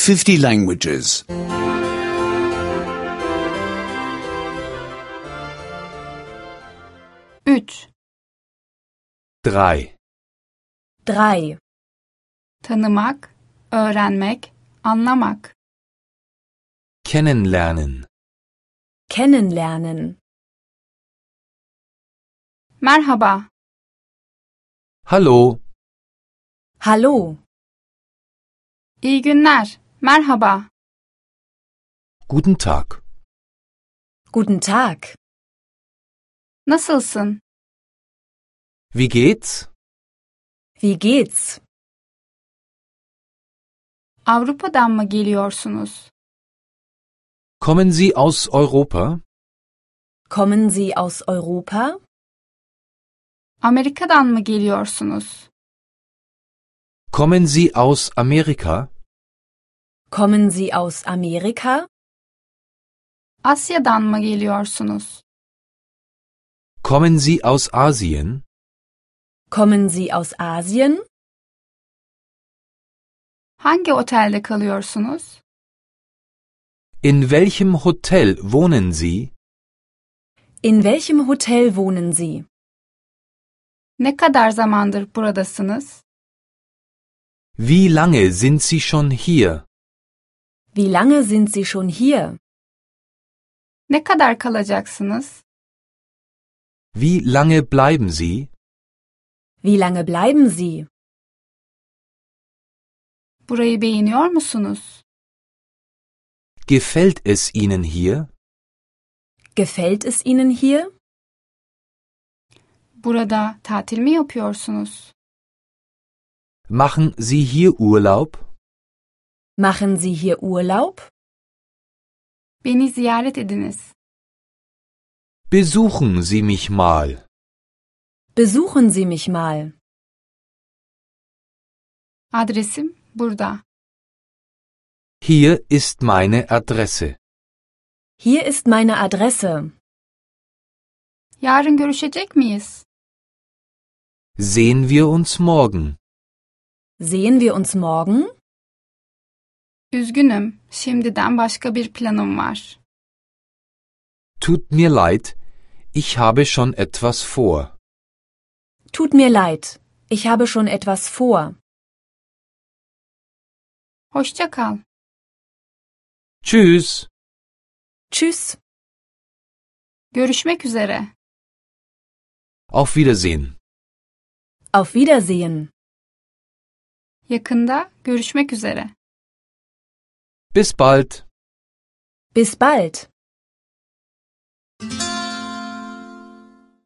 50 languages. 3. 3. 3. Tanımak, öğrenmek, anlamak. Kennenlernen. Kennenlernen. Merhaba, Hallo. Hallo. iyi günler, merhaba. Guten Tag. Guten Tag. Nasılsın? Wie geht's? Wie geht's? Avrupa'dan mı geliyorsunuz? Kommen Sie aus Europa? Kommen Sie aus Europa? Amerika'dan mı geliyorsunuz? Kommen Sie aus Amerika? Kommen Sie aus Amerika? Asya'dan mı geliyorsunuz? Kommen Sie aus Asien? Kommen Sie aus Asien? Hangi otelde kalıyorsunuz? In welchem Hotel wohnen Sie? In welchem Hotel wohnen Sie? Ne kadar zamandır buradasınız? Wie lange sind Sie schon hier? Wie lange sind Sie schon hier? Ne kadar kalacaksınız? Wie lange bleiben Sie? Wie lange bleiben Sie? Burayı beğeniyor musunuz? Gefällt es Ihnen hier? Gefällt es Ihnen hier? Burada tatil mi yapıyorsunuz? Machen Sie hier Urlaub? Machen Sie hier Urlaub? Beni ziyaret ediniz. Besuchen Sie mich mal. Besuchen Sie mich mal. Adresim burada. Hier ist meine Adresse. Hier ist meine Adresse. Yarın görüşecek miyiz? Sehen wir uns morgen? Sehen wir uns morgen? Üzgünüm, şimdiden başka bir planım var. Tut mir leid, ich habe schon etwas vor. Tut mir leid. Ich habe schon etwas vor. Hoşça kal. Tschüss. Tschüss. Görüşmek üzere. Auf Wiedersehen. Auf Wiedersehen. Yakında görüşmek üzere. Bis bald. Bis bald.